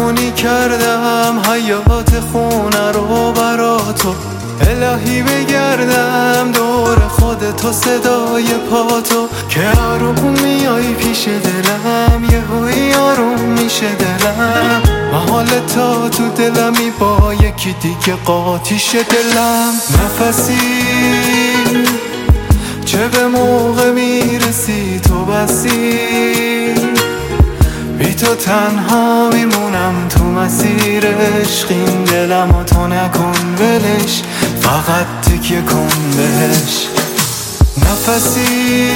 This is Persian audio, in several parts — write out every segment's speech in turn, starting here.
مهمونی کردم حیات خونه رو برا تو، الهی بگردم دور خودتو صدای پاتو، که آروم میای پیش دلم، یهویی آروم میشه دلم، محال تا تو دلمی با یکی دیگه قاطیش دلم. نفسی چه به موقع میرسی تو بسی، بی تو تنها میمونم تو مسیر عشق، این دلم و تو نکن ولش، فقط تکیه کن بهش. نفسی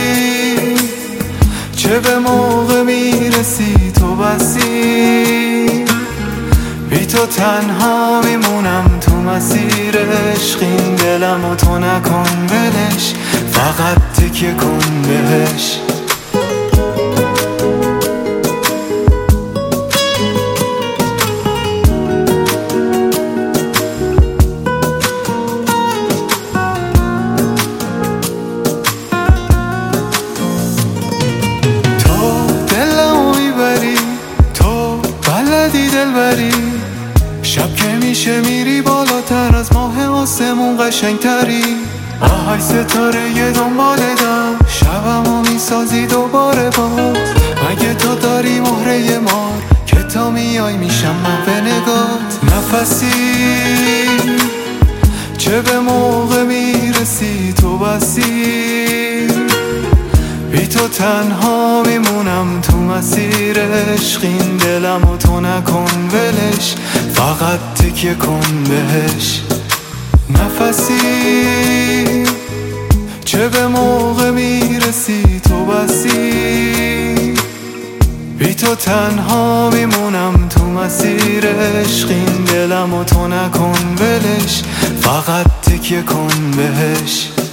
چه به موقع میرسی تو بسی، بی تو تنها میمونم تو مسیر عشق، این دلم و تو نکن ولش، فقط تکیه کن بهش. دلبری شب که میشه میری بالاتر از ماه آسمون قشنگتری، آهای ستاره یه دنبالتم، شبمو میسازی دوباره باز، مگه تو داری مهره مار که تا میای میشم من به نگات. نفسی چه به موقع میرسی تو بسی، بی تو تنها میمونم تو مسیر عشق، این دلم و تو نکن ولش، فقط تکیه کن بهش. نفسی چه به موقع میرسی تو بسی، بی تو تنها میمونم تو مسیر عشق، این دلم و تو نکن ولش، فقط تکیه کن بهش.